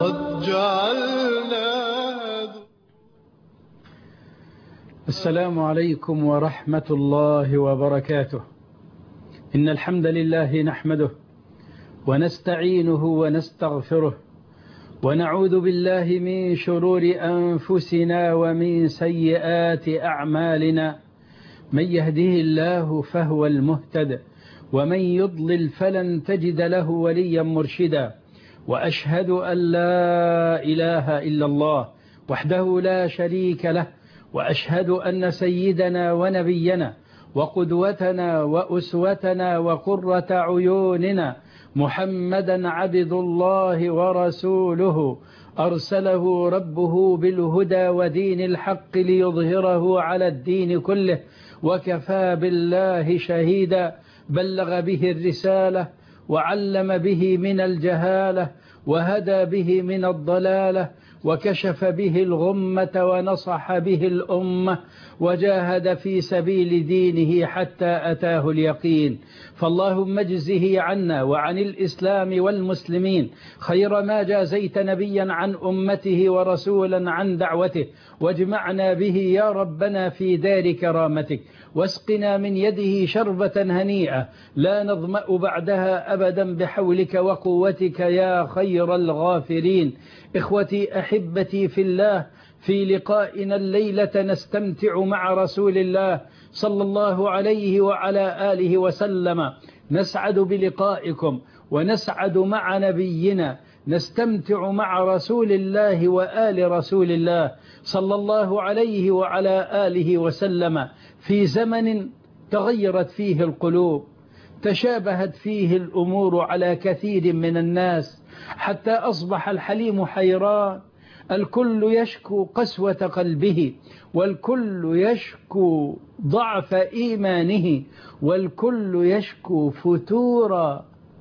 قد جعلنا. السلام عليكم ورحمة الله وبركاته. إن الحمد لله نحمده ونستعينه ونستغفره ونعوذ بالله من شرور أنفسنا ومن سيئات أعمالنا. من يهده الله فهو المهتد ومن يضلل فلن تجد له وليا مرشدا. وأشهد أن لا إله إلا الله وحده لا شريك له، وأشهد أن سيدنا ونبينا وقدوتنا وأسوتنا وقرة عيوننا محمدا عبد الله ورسوله أرسله ربه بالهدى ودين الحق ليظهره على الدين كله، وكفى بالله شهيدا. بلغ به الرسالة وعلم به من الجهالة وهدى به من الضلالة وكشف به الغمة ونصح به الأمة وجاهد في سبيل دينه حتى أتاه اليقين. فاللهم اجزه عنا وعن الإسلام والمسلمين خير ما جازيت نبيا عن أمته ورسولا عن دعوته، واجمعنا به يا ربنا في دار كرامتك، واسقنا من يده شربة هنيئة لا نظمأ بعدها أبدا بحولك وقوتك يا خير الغافرين. إخوتي أحبتي في الله، في لقائنا الليلة نستمتع مع رسول الله صلى الله عليه وعلى آله وسلم. نسعد بلقائكم ونسعد مع نبينا، نستمتع مع رسول الله وآل رسول الله صلى الله عليه وعلى آله وسلم في زمن تغيرت فيه القلوب، تشابهت فيه الأمور على كثير من الناس، حتى أصبح الحليم حيران. الكل يشكو قسوة قلبه، والكل يشكو ضعف إيمانه، والكل يشكو فتور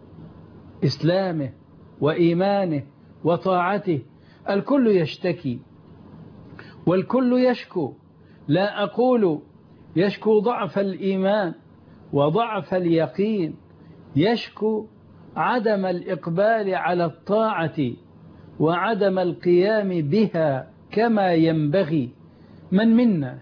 إسلامه وإيمانه وطاعته. الكل يشتكي والكل يشكو. لا أقول يشكو ضعف الإيمان وضعف اليقين، يشكو عدم الإقبال على الطاعة وعدم القيام بها كما ينبغي. من منا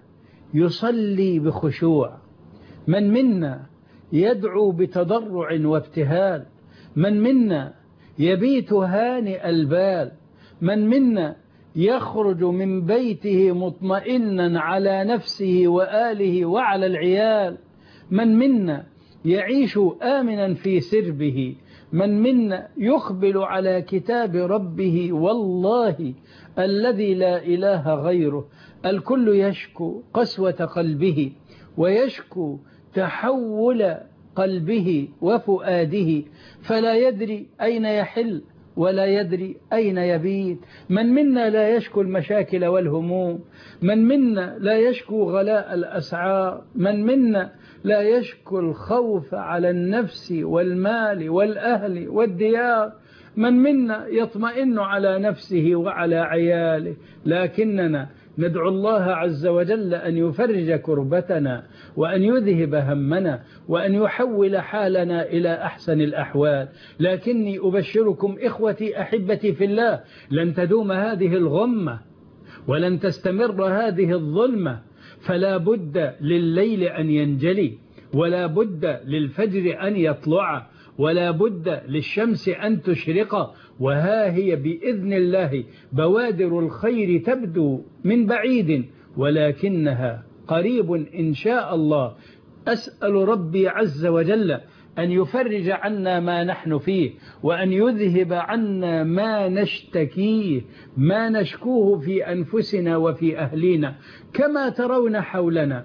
يصلي بخشوع؟ من منا يدعو بتضرع وابتهال؟ من منا يبيت هانئ البال؟ من منا يخرج من بيته مطمئنا على نفسه وآله وعلى العيال؟ من منا يعيش آمنا في سربه؟ من منا يقبل على كتاب ربه والله الذي لا إله غيره؟ الكل يشكو قسوة قلبه ويشكو تحول قلبه وفؤاده، فلا يدري أين يحل ولا يدري أين يبيت. من منا لا يشكو المشاكل والهموم؟ من منا لا يشكو غلاء الأسعار؟ من منا لا يشكو الخوف على النفس والمال والأهل والديار؟ من منا يطمئن على نفسه وعلى عياله؟ لكننا ندعو الله عز وجل أن يفرج كربتنا وأن يذهب همنا وأن يحول حالنا إلى أحسن الأحوال. لكني أبشركم إخوتي أحبتي في الله، لن تدوم هذه الغمة ولن تستمر هذه الظلمة، فلا بد لليل أن ينجلي، ولا بد للفجر أن يطلع، ولا بد للشمس أن تشرق. وها هي بإذن الله بوادر الخير تبدو من بعيد ولكنها قريب إن شاء الله. أسأل ربي عز وجل أن يفرج عنا ما نحن فيه، وأن يذهب عنا ما نشتكيه، ما نشكوه في أنفسنا وفي أهلنا. كما ترون حولنا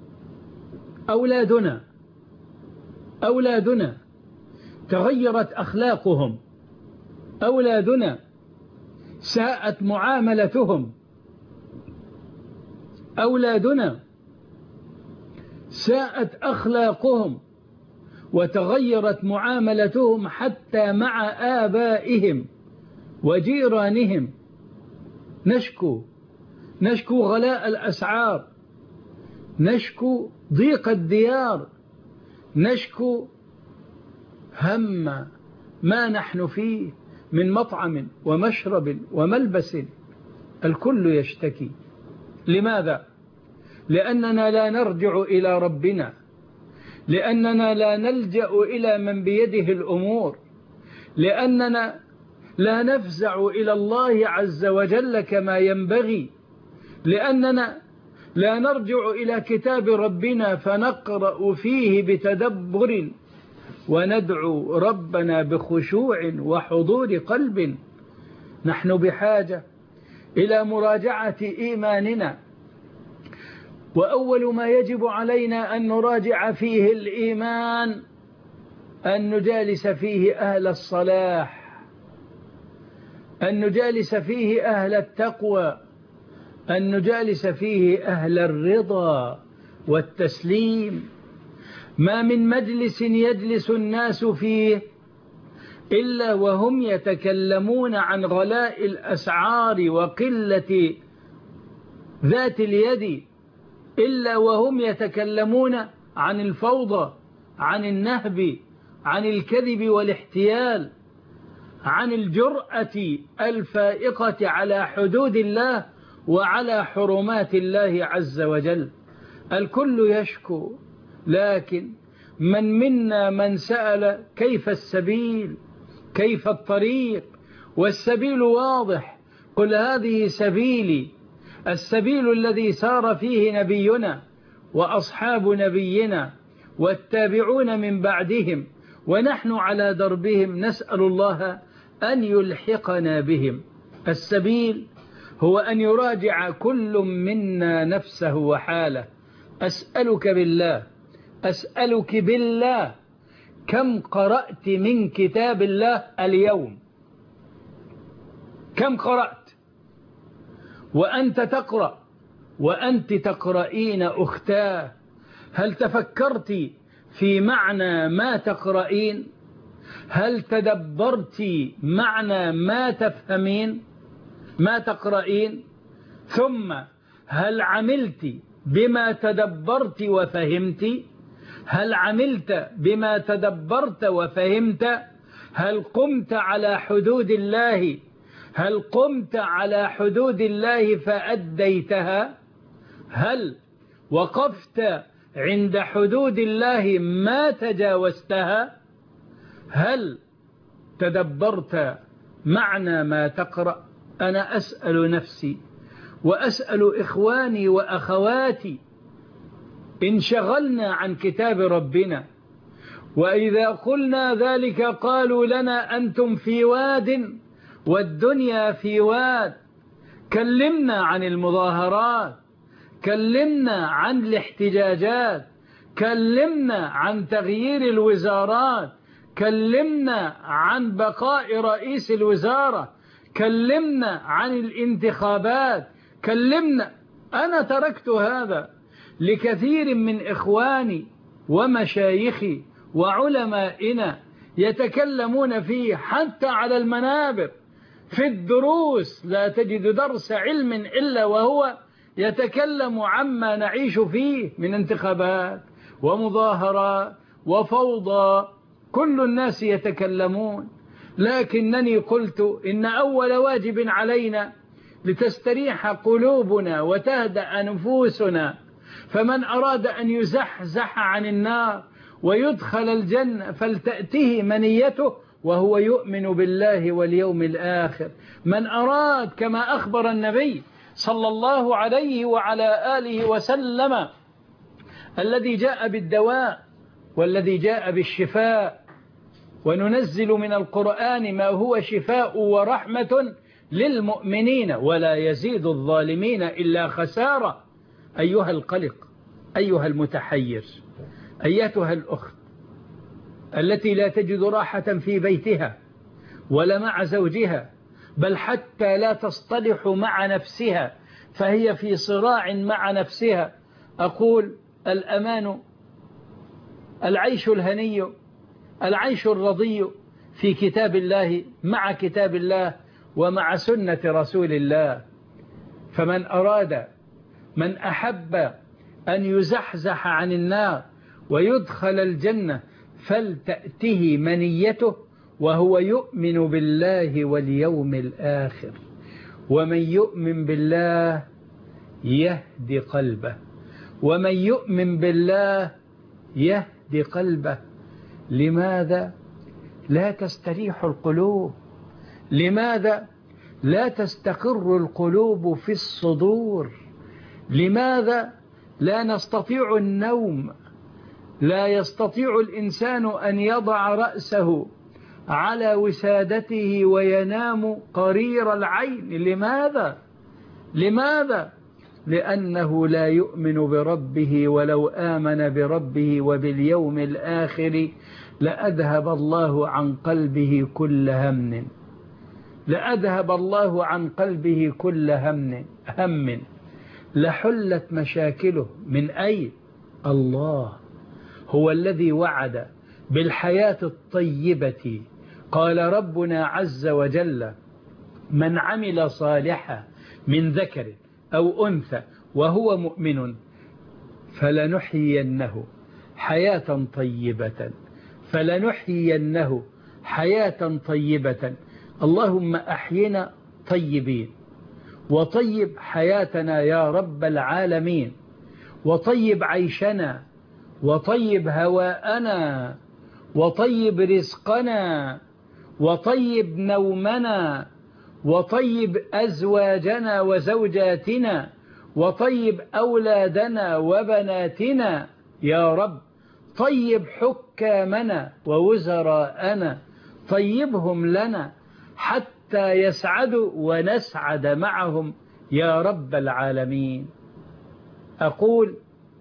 أولادنا تغيرت أخلاقهم، أولادنا ساءت معاملتهم، أولادنا ساءت أخلاقهم وتغيرت معاملتهم حتى مع آبائهم وجيرانهم. نشكو غلاء الأسعار، نشكو ضيق الديار، نشكو هم ما نحن فيه، من مطعم ومشرب وملبس الكل يشتكي. لماذا؟ لأننا لا نرجع إلى ربنا، لأننا لا نلجأ إلى من بيده الأمور، لأننا لا نفزع إلى الله عز وجل كما ينبغي، لأننا لا نرجع إلى كتاب ربنا فنقرأ فيه بتدبر وندعو ربنا بخشوع وحضور قلب. نحن بحاجة إلى مراجعة إيماننا، وأول ما يجب علينا أن نراجع فيه الإيمان أن نجالس فيه أهل الصلاح، أن نجالس فيه أهل التقوى، أن نجالس فيه أهل الرضا والتسليم. ما من مجلس يجلس الناس فيه إلا وهم يتكلمون عن غلاء الأسعار وقلة ذات اليد، إلا وهم يتكلمون عن الفوضى، عن النهب، عن الكذب والاحتيال، عن الجرأة الفائقة على حدود الله وعلى حرمات الله عز وجل. الكل يشكو، لكن من منا من سأل كيف السبيل، كيف الطريق؟ والسبيل واضح، قل هذه سبيلي، السبيل الذي سار فيه نبينا وأصحاب نبينا والتابعون من بعدهم، ونحن على دربهم نسأل الله أن يلحقنا بهم. السبيل هو أن يراجع كل منا نفسه وحاله. أسألك بالله، أسألك بالله، كم قرأت من كتاب الله اليوم؟ كم قرأت؟ وأنت تقرأ وأنت تقرأين أختاه، هل تفكرت في معنى ما تقرأين؟ هل تدبرت معنى ما تفهمين ما تقرأين؟ ثم هل عملت بما تدبرت وفهمت؟ هل عملت بما تدبرت وفهمت؟ هل قمت على حدود الله؟ هل قمت على حدود الله فأديتها؟ هل وقفت عند حدود الله ما تجاوزتها؟ هل تدبرت معنى ما تقرأ؟ أنا أسأل نفسي وأسأل إخواني وأخواتي، انشغلنا عن كتاب ربنا، وإذا قلنا ذلك قالوا لنا أنتم في واد والدنيا في واد. كلمنا عن المظاهرات، كلمنا عن الاحتجاجات، كلمنا عن تغيير الوزارات، كلمنا عن بقاء رئيس الوزارة، كلمنا عن الانتخابات، كلمنا. أنا تركت هذا لكثير من إخواني ومشايخي وعلمائنا يتكلمون فيه، حتى على المنابر في الدروس لا تجد درس علم إلا وهو يتكلم عما نعيش فيه من انتخابات ومظاهرات وفوضى. كل الناس يتكلمون، لكنني قلت إن أول واجب علينا لتستريح قلوبنا وتهدأ نفوسنا، فمن أراد أن يزحزح عن النار ويدخل الجنة فلتأته منيته وهو يؤمن بالله واليوم الآخر. من أراد كما أخبر النبي صلى الله عليه وعلى آله وسلم الذي جاء بالدواء والذي جاء بالشفاء، وننزل من القرآن ما هو شفاء ورحمة للمؤمنين ولا يزيد الظالمين إلا خسارة. أيها القلق، أيها المتحير، أيتها الأخت التي لا تجد راحة في بيتها ولا مع زوجها، بل حتى لا تصطلح مع نفسها، فهي في صراع مع نفسها، أقول الأمان، العيش الهني، العيش الرضي في كتاب الله، مع كتاب الله ومع سنة رسول الله. فمن أراد، من أحب أن يزحزح عن النار ويدخل الجنة فلتأته منيته وهو يؤمن بالله واليوم الآخر. ومن يؤمن بالله يهدي قلبه، ومن يؤمن بالله يهدي قلبه. لماذا لا تستريح القلوب؟ لماذا لا تستقر القلوب في الصدور؟ لماذا لا نستطيع النوم؟ لا يستطيع الإنسان أن يضع رأسه على وسادته وينام قرير العين. لماذا؟ لماذا؟ لأنه لا يؤمن بربه، ولو آمن بربه وباليوم الآخر لأذهب الله عن قلبه كل هم، لأذهب الله عن قلبه كل هم لحلت مشاكله. من أين؟ الله هو الذي وعد بالحياة الطيبة. قال ربنا عز وجل: من عمل صالحا من ذكر أو أنثى وهو مؤمن فلنحيينه حياة طيبة، فلنحيينه حياة طيبة. اللهم أحينا طيبين، وطيب حياتنا يا رب العالمين، وطيب عيشنا، وطيب هواءنا، وطيب رزقنا، وطيب نومنا، وطيب أزواجنا وزوجاتنا، وطيب أولادنا وبناتنا يا رب. طيب حكامنا ووزراءنا، طيبهم لنا حتى يسعدوا ونسعد معهم يا رب العالمين. أقول: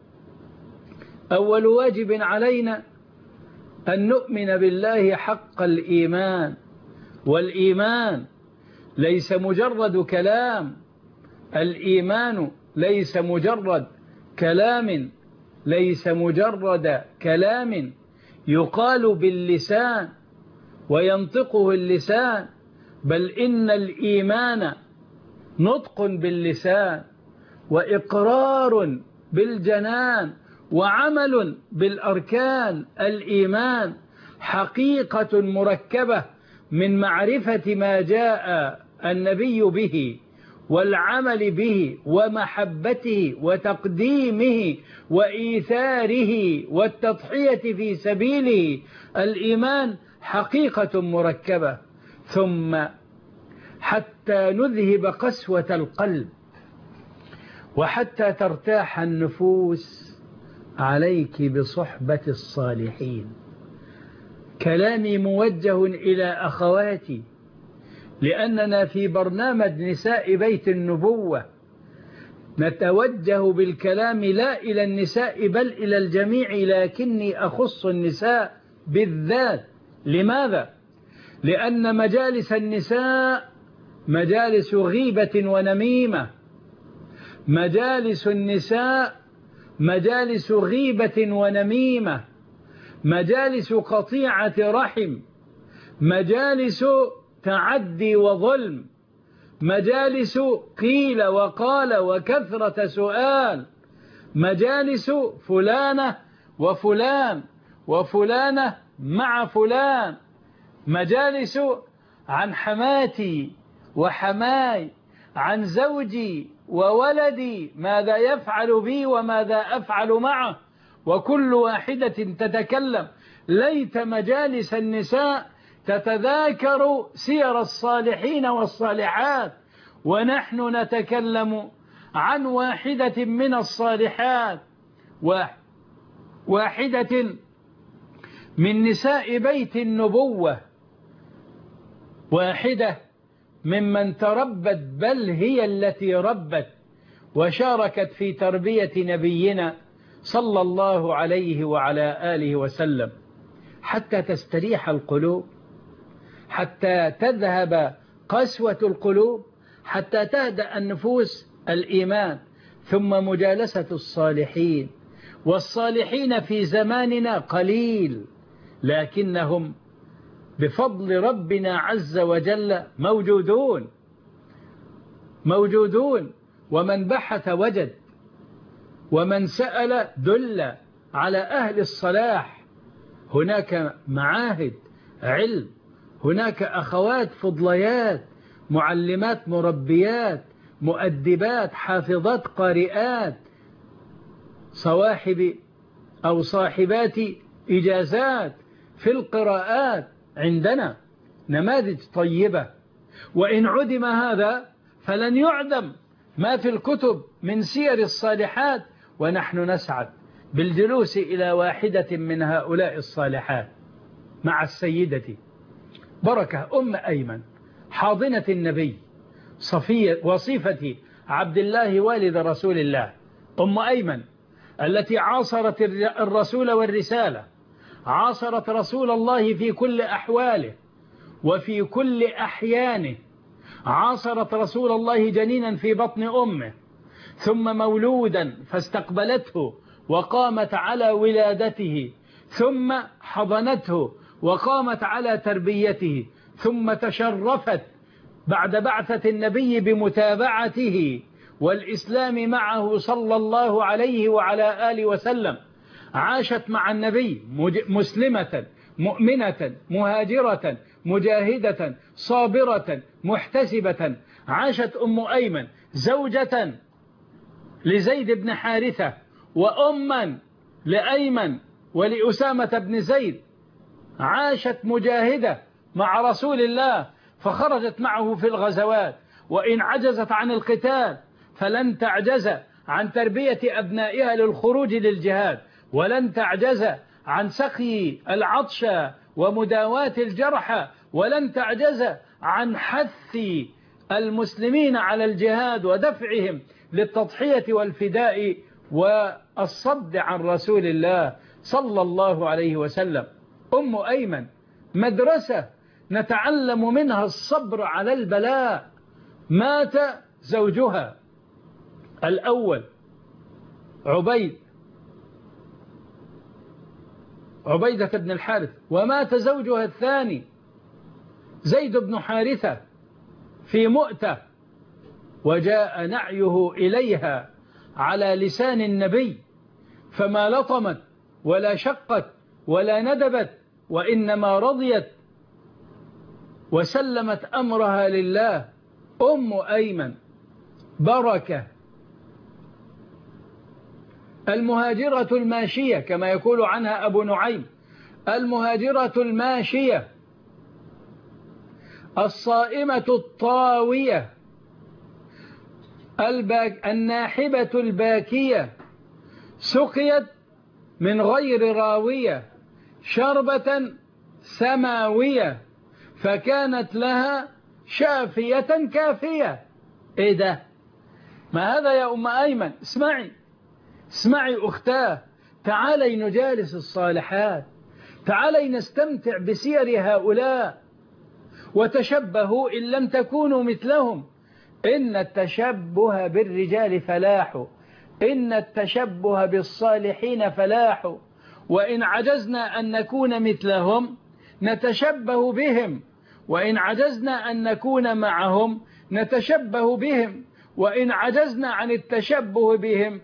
أول واجب علينا أن نؤمن بالله حق الإيمان، والإيمان ليس مجرد كلام، الإيمان ليس مجرد كلام، ليس مجرد كلام يقال باللسان وينطقه اللسان، بل إن الإيمان نطق باللسان، وإقرار بالجنان، وعمل بالأركان. الإيمان حقيقة مركبة من معرفة ما جاء النبي به، والعمل به، ومحبته، وتقديمه، وإيثاره، والتضحية في سبيله. الإيمان حقيقة مركبة. ثم حتى نذهب قسوة القلب، وحتى ترتاح النفوس، عليك بصحبة الصالحين. كلامي موجه إلى أخواتي، لأننا في برنامج نساء بيت النبوة نتوجه بالكلام لا إلى النساء بل إلى الجميع، لكني أخص النساء بالذات. لماذا؟ لأن مجالس النساء مجالس غيبة ونميمة، مجالس النساء مجالس غيبة ونميمة، مجالس قطيعة رحم، مجالس تعدي وظلم، مجالس قيل وقال وكثرة سؤال، مجالس فلانة وفلان وفلانة مع فلان، مجالس عن حماتي وحماي، عن زوجي وولدي، ماذا يفعل بي وماذا أفعل معه، وكل واحدة تتكلم. ليت مجالس النساء تتذاكر سير الصالحين والصالحات، ونحن نتكلم عن واحدة من الصالحات، واحدة من نساء بيت النبوة، واحدة ممن تربت، بل هي التي ربت وشاركت في تربية نبينا صلى الله عليه وعلى آله وسلم، حتى تستريح القلوب، حتى تذهب قسوة القلوب، حتى تهدأ النفوس. الإيمان، ثم مجالسة الصالحين. والصالحين في زماننا قليل، لكنهم بفضل ربنا عز وجل موجودون، ومن بحث وجد، ومن سأل دل على أهل الصلاح. هناك معاهد علم هناك أخوات فضليات، معلمات مربيات مؤدبات حافظات قارئات، صواحب أو صاحبات إجازات في القراءات، عندنا نماذج طيبة. وإن عدم هذا فلن يعدم ما في الكتب من سير الصالحات، ونحن نسعد بالجلوس إلى واحدة من هؤلاء الصالحات مع السيدة بركة أم أيمن حاضنة النبي صفية وصيفة عبد الله والد رسول الله. أم أيمن التي عاصرت الرسول والرسالة، عاصرت رسول الله في كل أحواله وفي كل أحيانه، عاصرت رسول الله جنينا في بطن أمه، ثم مولودا فاستقبلته وقامت على ولادته، ثم حضنته وقامت على تربيته، ثم تشرفت بعد بعثة النبي بمتابعته والإسلام معه صلى الله عليه وعلى آله وسلم. عاشت مع النبي مسلمة مؤمنة مهاجرة مجاهدة صابرة محتسبة. عاشت أم أيمن زوجة لزيد بن حارثة وأما لأيمن ولأسامة بن زيد. عاشت مجاهدة مع رسول الله فخرجت معه في الغزوات، وإن عجزت عن القتال فلن تعجز عن تربية أبنائها للخروج للجهاد، ولن تعجز عن سقي العطش ومداواة الجرحى، ولن تعجز عن حث المسلمين على الجهاد ودفعهم للتضحية والفداء والصد عن رسول الله صلى الله عليه وسلم. أم أيمن مدرسة نتعلم منها الصبر على البلاء. مات زوجها الأول عبيدة بن الحارث، ومات زوجها الثاني زيد بن حارثة في مؤتة، وجاء نعيه إليها على لسان النبي فما لطمت ولا شقت ولا ندبت، وإنما رضيت وسلمت أمرها لله. أم أيمن بركة، المهاجرة الماشية كما يقول عنها أبو نعيم، المهاجرة الماشية الصائمة الطاوية الناحبة الباكية، سقيت من غير راوية شربة سماوية فكانت لها شافية كافية. ايه ده؟ ما هذا يا أم أيمن؟ اسمعي أختاه، تعالي نجالس الصالحات، تعالي نستمتع بسير هؤلاء، وتشبهوا إن لم تكونوا مثلهم، إن التشبه بالرجال فلاح، إن التشبه بالصالحين فلاح، وإن عجزنا أن نكون مثلهم نتشبه بهم، وإن عجزنا أن نكون معهم نتشبه بهم، وإن عجزنا عن التشبه بهم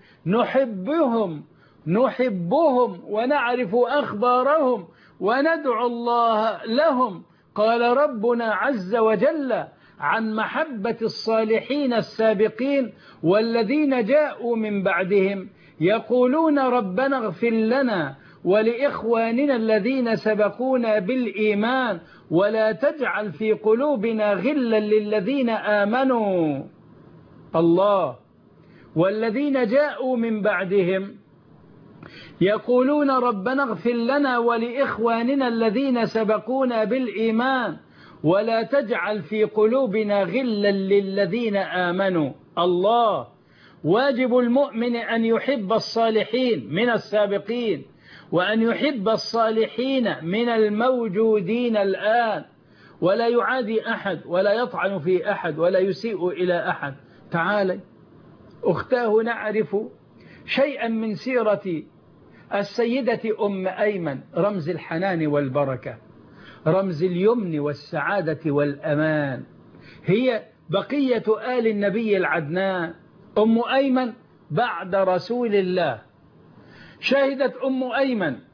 نحبهم ونعرف أخبارهم وندعو الله لهم. قال ربنا عز وجل عن محبة الصالحين السابقين والذين جاءوا من بعدهم يقولون ربنا اغفر لنا ولإخواننا الذين سبقونا بالإيمان ولا تجعل في قلوبنا غلا للذين آمنوا. الله. والذين جاءوا من بعدهم يقولون ربنا اغفر لنا ولإخواننا الذين سبقونا بالإيمان ولا تجعل في قلوبنا غلا للذين آمنوا. الله. واجب المؤمن أن يحب الصالحين من السابقين، وأن يحب الصالحين من الموجودين الآن، ولا يعادي أحد ولا يطعن في أحد ولا يسيء إلى أحد. تعالي أختاه نعرف شيئا من سيرة السيدة أم أيمن، رمز الحنان والبركة، رمز اليمن والسعادة والأمان، هي بقية آل النبي العدنان. أم أيمن بعد رسول الله. شهدت أم أيمن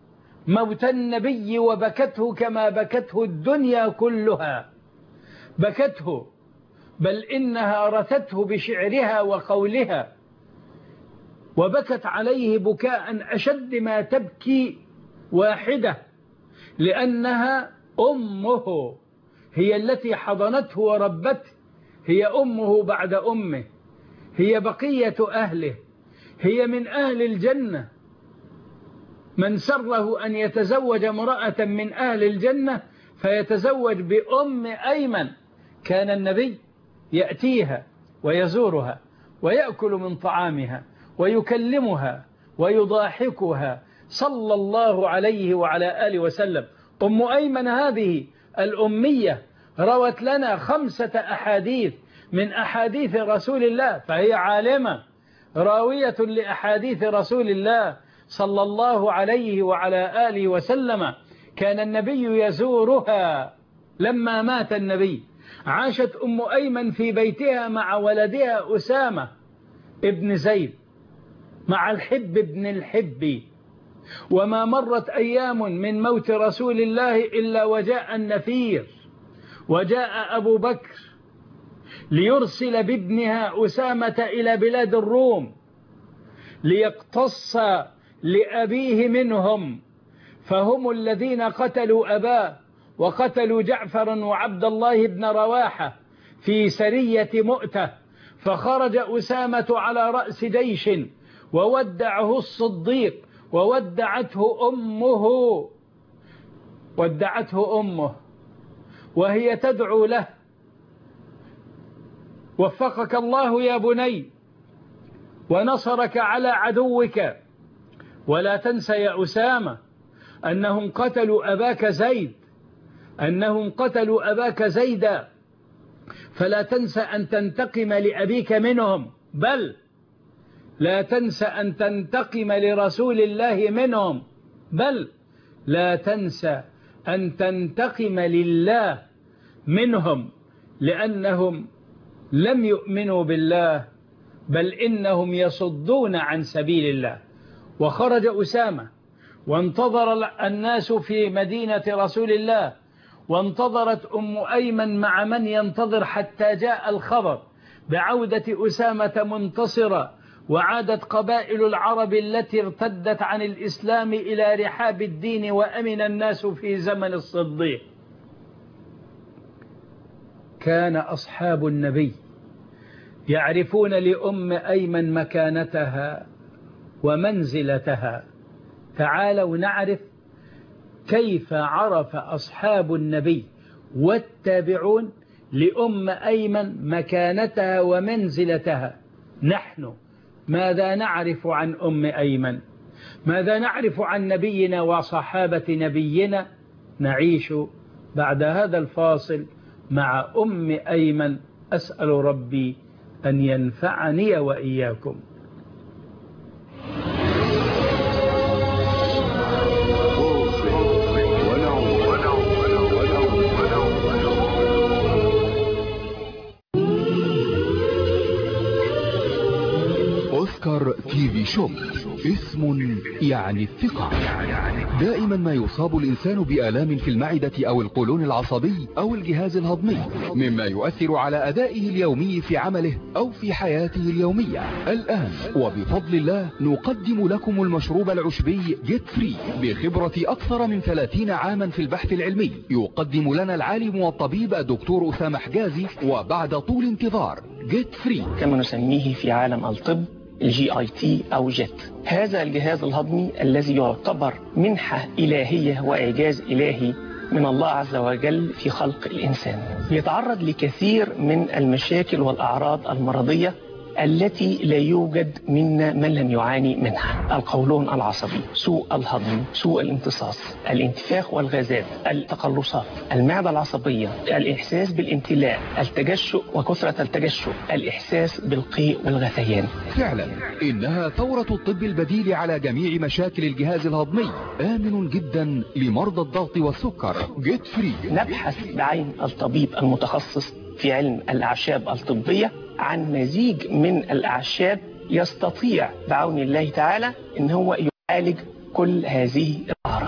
موت النبي وبكته كما بكته الدنيا كلها، بكته، بل إنها رثته بشعرها وقولها، وبكت عليه بكاء أشد ما تبكي واحدة، لأنها أمه، هي التي حضنته وربته، هي أمه بعد أمه، هي بقية أهله، هي من أهل الجنة. من سره أن يتزوج امرأة من أهل الجنة فيتزوج بأم أيمن. كان النبي يأتيها ويزورها ويأكل من طعامها ويكلمها ويضاحكها صلى الله عليه وعلى آله وسلم. أم أيمن هذه الأمية روت لنا 5 أحاديث من أحاديث رسول الله، فهي عالمة راوية لأحاديث رسول الله صلى الله عليه وعلى آله وسلم. كان النبي يزورها. لما مات النبي عاشت أم أيمن في بيتها مع ولدها أسامة ابن زيد مع الحب ابن الحب، وما مرت أيام من موت رسول الله إلا وجاء النفير، وجاء أبو بكر ليرسل بابنها أسامة إلى بلاد الروم ليقتص لأبيه منهم، فهم الذين قتلوا أباه وقتلوا جعفرا وعبد الله بن رواحة في سرية مؤتة. فخرج أسامة على رأس جيش وودعه الصديق وودعته أمه وهي تدعو له: وفقك الله يا بني ونصرك على عدوك، ولا تنسى يا أسامة أنهم قتلوا أباك زيدا، فلا تنسى أن تنتقم لأبيك منهم، بل لا تنسى أن تنتقم لرسول الله منهم، بل لا تنسى أن تنتقم لله منهم، لأنهم لم يؤمنوا بالله، بل إنهم يصدون عن سبيل الله. وخرج أسامة وانتظر الناس في مدينة رسول الله، وانتظرت أم أيمن مع من ينتظر حتى جاء الخبر بعودة أسامة منتصرة، وعادت قبائل العرب التي ارتدت عن الإسلام إلى رحاب الدين، وأمن الناس في زمن الصديق. كان أصحاب النبي يعرفون لأم أيمن مكانتها ومنزلتها. تعالوا نعرف كيف عرف أصحاب النبي والتابعون لأم أيمن مكانتها ومنزلتها. نحن ماذا نعرف عن أم أيمن؟ ماذا نعرف عن نبينا وصحابة نبينا؟ نعيش بعد هذا الفاصل مع أم أيمن. أسأل ربي أن ينفعني وإياكم. أوسكار تي في شوب، اسم يعني الثقة. دائما ما يصاب الإنسان بآلام في المعدة أو القولون العصبي أو الجهاز الهضمي، مما يؤثر على أدائه اليومي في عمله أو في حياته اليومية. الآن وبفضل الله نقدم لكم المشروب العشبي جيت فري بخبرة أكثر من 30 عاما في البحث العلمي. يقدم لنا العالم والطبيب الدكتور أسامة حجازي، وبعد طول انتظار جيت فري كما نسميه في عالم الطب الGIT أو جيت. هذا الجهاز الهضمي الذي يعتبر منحة إلهية وإعجاز إلهي من الله عز وجل في خلق الإنسان، يتعرض لكثير من المشاكل والأعراض المرضية التي لا يوجد منا من لم يعاني منها: القولون العصبي، سوء الهضم، سوء الامتصاص، الانتفاخ والغازات، التقلصات، المعدة العصبية، الإحساس بالامتلاء، التجشؤ وكثرة التجشؤ، الإحساس بالقيء والغثيان. فعلا إنها ثورة الطب البديل على جميع مشاكل الجهاز الهضمي، آمن جدا لمرضى الضغط والسكر. جيت فري. نبحث بعين الطبيب المتخصص في علم الأعشاب الطبية عن مزيج من الأعشاب يستطيع بعون الله تعالى إن هو يعالج كل هذه الأعراض.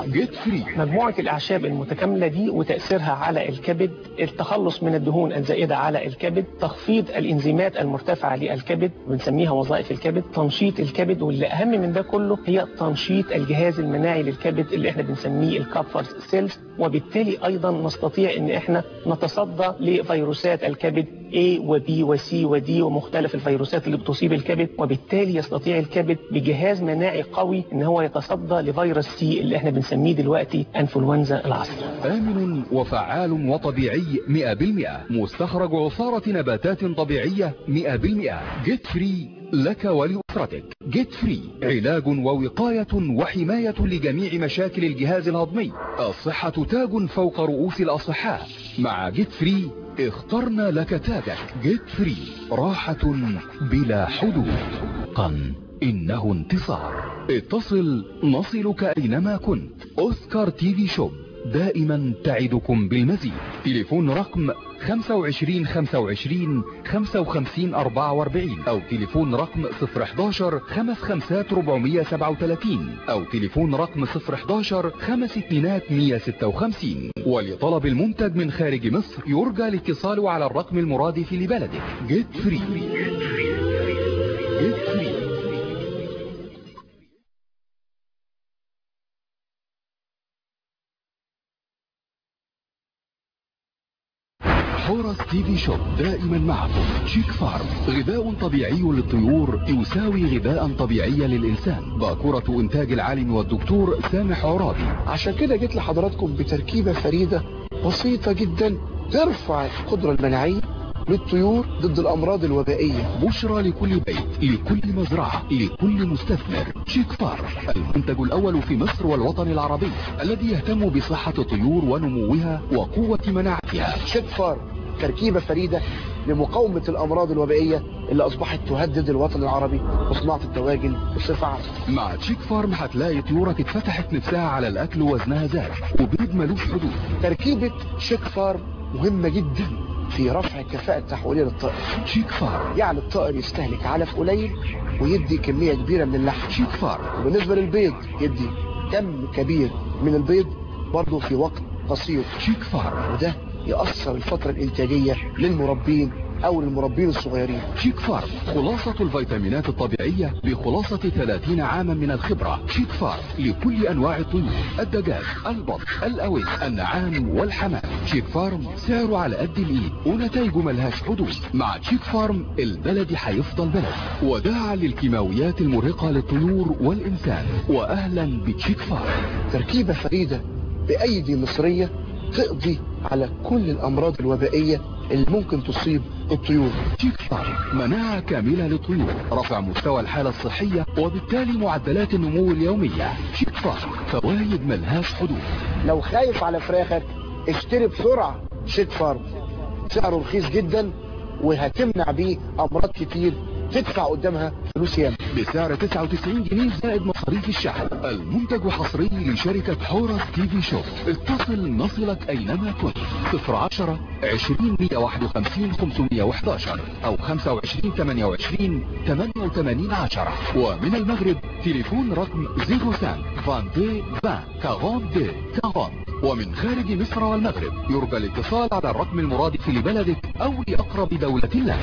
جيت فري. مجموعة الأعشاب المتكاملة دي وتأثيرها على الكبد، التخلص من الدهون الزائدة على الكبد، تخفيض الإنزيمات المرتفعة للكبد بنسميها وظائف الكبد، تنشيط الكبد، واللي أهم من ده كله هي تنشيط الجهاز المناعي للكبد اللي احنا بنسميه الكابفر سيلز، وبالتالي أيضا نستطيع إن احنا نتصدى لفيروسات الكبد A و B و C و D ومختلف الفيروسات اللي بتصيب الكبد، وبالتالي يستطيع الكبد بجهاز مناعي قوي إن هو يتصدى لفيروس C اللي احنا بنسميه دلوقتي انفلونزا العصر. آمن وفعال وطبيعي 100%، مستخرج عصارة نباتات طبيعية 100%. جيت فري لك ولأسرتك. جيت فري علاج ووقاية وحماية لجميع مشاكل الجهاز الهضمي. الصحة تاج فوق رؤوس الأصحاء. مع جيت فري اخترنا لك تاجك. جيت فري راحة بلا حدود. إنه انتصار. اتصل نصلك أينما كنت. أوسكار تي في شوب دائما تعدكم بالمزيد. تليفون رقم 25 25 55 44 أو تليفون رقم 011 55 437 أو تليفون رقم 011 52 156. ولطلب المنتج من خارج مصر يرجى الاتصال على الرقم المرادف لبلدك. جيت فري. جيت فري. حورس تي في شوب دائما معكم. شيك فارم غذاء طبيعي للطيور يساوي غذاء طبيعي للإنسان. باكورة إنتاج العالم والدكتور سامح عرابي. عشان كده جيت لحضراتكم بتركيبة فريدة بسيطة جدا ترفع القدرة المناعية للطيور ضد الأمراض الوبائية. بشرى لكل بيت، لكل مزرعة، لكل مستثمر. شيك فارم المنتج الأول في مصر والوطن العربي الذي يهتم بصحة الطيور ونموها وقوة مناعتها. شيك فارم تركيبة فريدة لمقاومة الأمراض الوبائية اللي أصبحت تهدد الوطن العربي وصناعة الدواجن بصفة عامة. مع شيك فارم هتلاقي طيورك اتفتحت نفسها على الأكل ووزنها زاد وبيض ملوش حدود. تركيبة شيك فارم مهمة جدا في رفع الكفاءة التحويلية للطائر. شيك فارم يعني الطائر يستهلك علف قليل ويدي كمية كبيرة من اللحم. شيك فارم. وبالنسبة للبيض يدي كم كبير من البيض برضه في وقت قصير. شيك فارم. وده يأثر الفترة الإنتاجية للمربين أو للمربين الصغيرين. شيك فارم خلاصة الفيتامينات الطبيعية بخلاصة 30 عاما من الخبرة. شيك فارم لكل أنواع الطيور، الدجاج، البط، الأوز، النعام والحمام. شيك فارم سعره على قد الإيد ونتائجه ملهاش حدود. مع شيك فارم البلد هيفضل بلد. وداعا للكيماويات المرهقة للطيور والإنسان. وأهلا بشيك فارم. تركيبة فريدة بأيدي مصرية تقضي على كل الأمراض الوبائية اللي ممكن تصيب الطيور. شيك فارم مناعة كاملة للطيور، رفع مستوى الحالة الصحية وبالتالي معدلات النمو اليومية. شيك فارم فوائد ملهاش حدود. لو خايف على فراخك اشتري بسرعة شيك فارم، سعره رخيص جدا وهتمنع بيه أمراض كتير تدفع قدامها فلوس ياما. بسعر 99 جنيه زائد مصاريف الشحن. المنتج حصري لشركة حورس تي في شوب. اتصل نصلك أينما كنت. 010 20 151 511 أو 25 28 88 10. ومن المغرب تليفون رقم 05 22 20 42 40. ومن خارج مصر والمغرب يرجى الاتصال على الرقم المرادف لبلدك أو لأقرب دولة لك.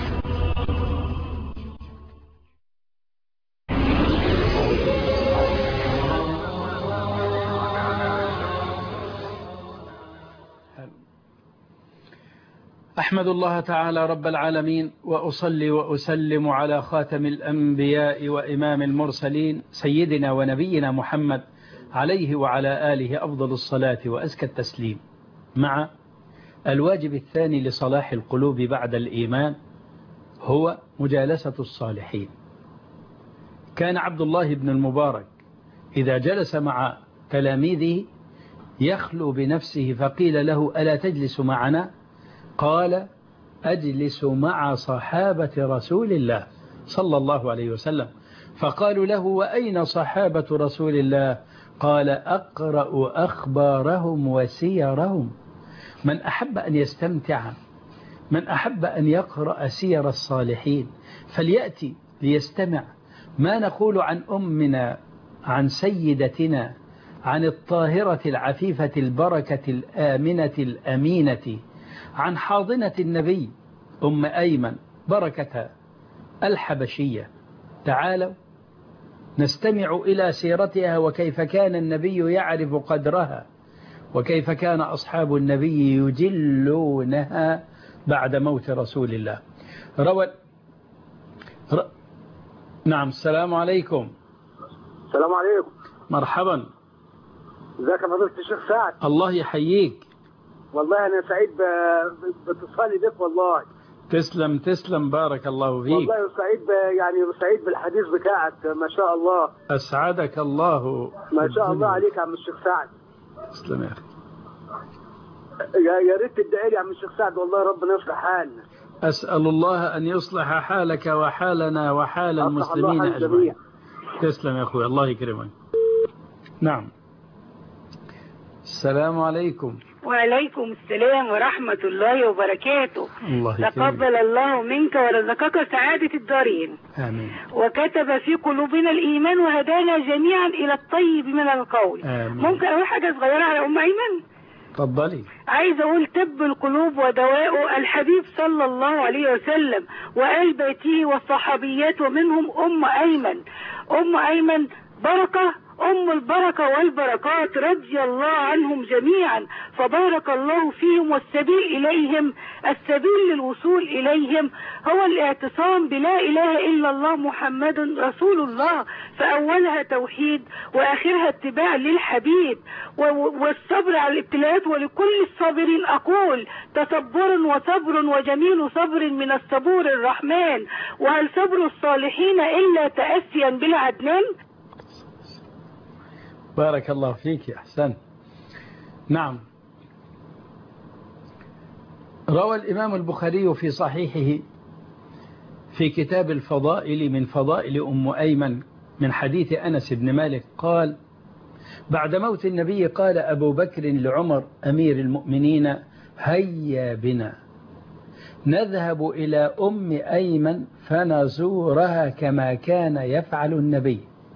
أحمد الله تعالى رب العالمين وأصلي وأسلم على خاتم الأنبياء وإمام المرسلين سيدنا ونبينا محمد عليه وعلى آله أفضل الصلاة وأزكى التسليم. مع الواجب الثاني لصلاح القلوب بعد الإيمان هو مجالسة الصالحين. كان عبد الله بن المبارك إذا جلس مع تلاميذه يخلو بنفسه فقيل له ألا تجلس معنا؟ قال أجلس مع صحابة رسول الله صلى الله عليه وسلم. فقالوا له وأين صحابة رسول الله؟ قال أقرأ أخبارهم وسيرهم. من أحب أن يستمتع، من أحب أن يقرأ سير الصالحين فليأتي ليستمع ما نقول عن أمنا، عن سيدتنا عن الطاهرة العفيفة البركة الآمنة الأمينة، عن حاضنة النبي أم أيمن بركة الحبشية. تعالوا نستمع إلى سيرتها وكيف كان النبي يعرف قدرها، وكيف كان أصحاب النبي يجلونها بعد موت رسول الله. نعم. السلام عليكم. السلام عليكم. مرحبا. ازيك يا فضيلة الشيخ سعد؟ الله يحييك. والله انا سعيد باتصالي بك والله. تسلم تسلم، بارك الله فيك. والله سعيد يعني سعيد بالحديث بتاعك، ما شاء الله. أسعدك الله. ما شاء الله عليك يا عم الشيخ سعد. تسلم يا أخي. يا ريت تدعي لي يا عم الشيخ سعد، والله ربنا يصلح حالنا. أسأل الله أن يصلح حالك وحالنا وحال المسلمين أجمعين. تسلم يا أخوي، الله يكرمك. نعم. السلام عليكم. وعليكم السلام ورحمة الله وبركاته. الله يكرمك. تقبل الله منك ورزقك سعادة الدارين. آمين. وكتب في قلوبنا الإيمان وهدانا جميعا إلى الطيب من القول. آمين. ممكن أقول حاجة صغيرة على أم أيمن؟ تفضلي. عايز أقول طب القلوب ودواء الحبيب صلى الله عليه وسلم وآل بيته والصحابيات، ومنهم أم أيمن. أم أيمن بركة، أم البركة والبركات، رضي الله عنهم جميعا، فبارك الله فيهم. والسبيل إليهم، السبيل للوصول إليهم هو الاعتصام بلا إله إلا الله محمد رسول الله، فأولها توحيد وآخرها اتباع للحبيب، والصبر على الابتلاءات. ولكل الصابرين أقول تصبر وصبر وجميل صبر من الصبور الرحمن، وهل صبر الصالحين إلا تأسيا بالعدنان؟ بارك الله فيك، أحسن. نعم. روى الإمام البخاري في صحيحه في كتاب الفضائل من فضائل أم أيمن من حديث أنس بن مالك قال: بعد موت النبي قال أبو بكر لعمر أمير المؤمنين: هيا بنا نذهب إلى أم أيمن فنزورها كما كان يفعل النبي.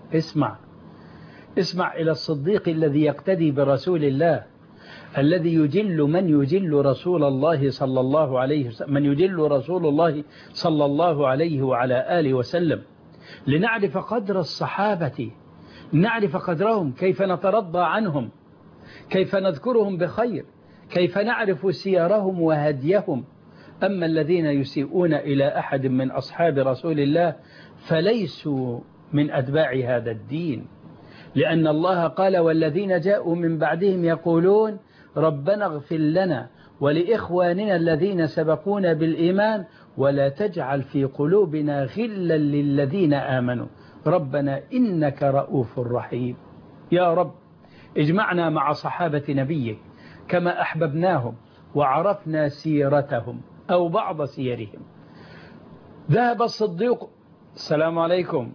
اسمع إلى الصديق الذي يقتدي برسول الله، الذي يجل من يجل رسول الله صلى الله عليه وسلم، من يجل رسول الله صلى الله عليه وعلى آله وسلم، لنعرف قدر الصحابة، نعرف قدرهم، كيف نترضى عنهم، كيف نذكرهم بخير، كيف نعرف سيرهم وهديهم. أما الذين يسيئون إلى أحد من أصحاب رسول الله فليسوا من أتباع هذا الدين، لأن الله قال: والذين جاءوا من بعدهم يقولون ربنا اغفر لنا ولإخواننا الذين سبقونا بالإيمان ولا تجعل في قلوبنا غلا للذين آمنوا ربنا إنك رؤوف رحيم. يا رب اجمعنا مع صحابة نبيك كما أحببناهم وعرفنا سيرتهم أو بعض سيرهم. ذهب الصديق. السلام عليكم.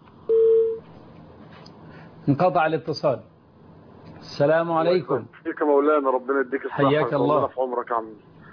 انقطع الاتصال. السلام عليكم. فيك مولانا، ربنا يديك الصحة. حياك الله. في عمرك يا عم.